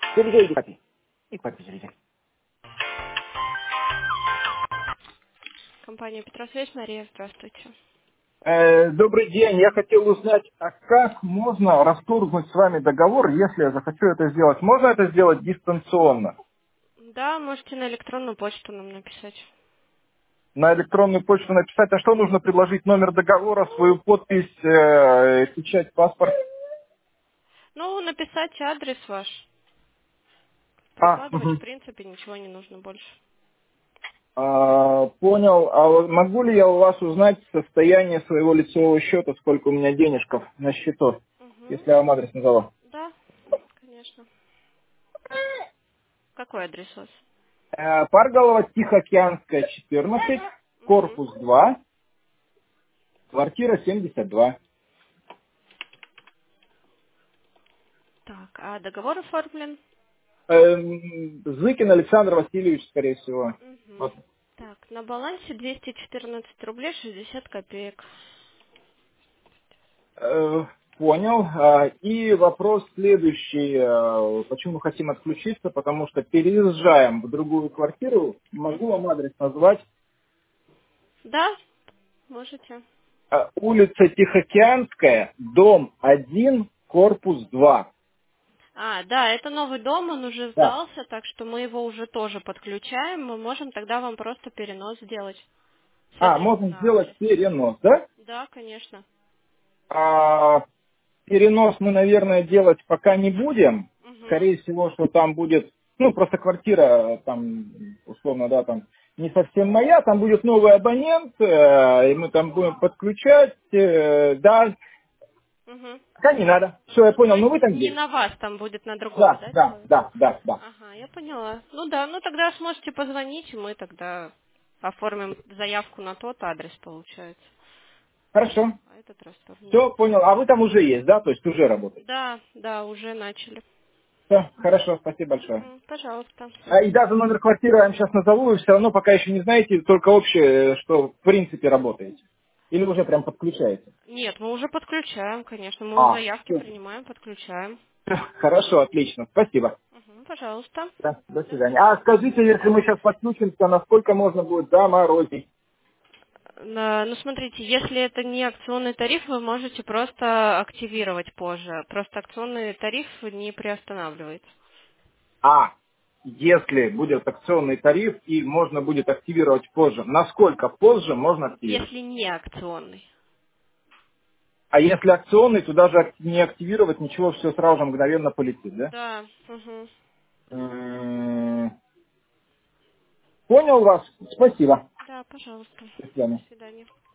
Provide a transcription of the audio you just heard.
Сергей, иди папе. И папе, Сергей. Компания Петросвязь, Мария, здравствуйте. Добрый день. Я хотел узнать, а как можно расторгнуть с вами договор, если я захочу это сделать? Можно это сделать дистанционно? Да, можете на электронную почту нам написать. На электронную почту написать, а что нужно предложить? Номер договора, свою подпись, печать, паспорт? Ну, написать адрес ваш. Прикладывать, в Мгм. принципе, ничего не нужно больше. Понял. А вот могу ли я у вас узнать состояние своего лицевого счета, сколько у меня денежков на счету, Угу. если я вам адрес назову? Да, конечно. Какой адрес у вас? Парголова, Тихоокеанская, 14, Угу. корпус 2, квартира 72. Так, а договор оформлен? Зыкин Александр Васильевич, скорее всего. Угу. Вот. Так, на балансе 214 рублей 60 копеек. Э, Понял. И вопрос следующий. Почему мы хотим отключиться? Потому что переезжаем в другую квартиру. Могу Угу. вам адрес назвать. Да, можете. Улица Тихоокеанская, дом 1, корпус 2. А, да, это новый дом, он уже Да. сдался, так что мы его уже тоже подключаем. Мы можем тогда вам просто перенос сделать с адреса Можно на сделать адрес. перенос, да? Да, конечно. А, Перенос мы, наверное, делать пока не будем. Угу. Скорее всего, что там будет, ну, просто квартира там, условно, да, там не совсем моя, там будет новый абонент, и мы там будем подключать, да, Угу. пока не надо. Все, я Ну, то понял, ну есть вы там не есть. на вас там будет, на другого, Да, да, да, человека? да, да, да. Ага, я поняла. Ну да, ну тогда сможете позвонить, и мы тогда оформим заявку на тот адрес, получается. Хорошо, А этот расторгнем. все, понял. А вы там уже есть, да, то есть уже работаете? Да, да, уже начали. Все, хорошо, спасибо большое. Угу, пожалуйста. И даже номер квартиры я вам сейчас назову, вы все равно пока еще не знаете, только общее, что в принципе работаете. Или уже прям подключаете. Нет, мы уже подключаем, конечно. Мы заявки Всё. принимаем, подключаем. Хорошо, отлично, спасибо. Угу, пожалуйста. Да, до До свидания. А свидания. скажите, если мы сейчас подключимся, насколько можно будет заморозить? Ну, смотрите, если это не акционный тариф, вы можете просто активировать позже. Просто акционный тариф не приостанавливается. Если будет акционный тариф и можно будет активировать позже, насколько позже можно активировать? Если не акционный. А если акционный, то даже не активировать ничего, все сразу же мгновенно полетит, да? Да. Угу. М, Понял вас. Спасибо. Да, пожалуйста. До До свидания. свидания.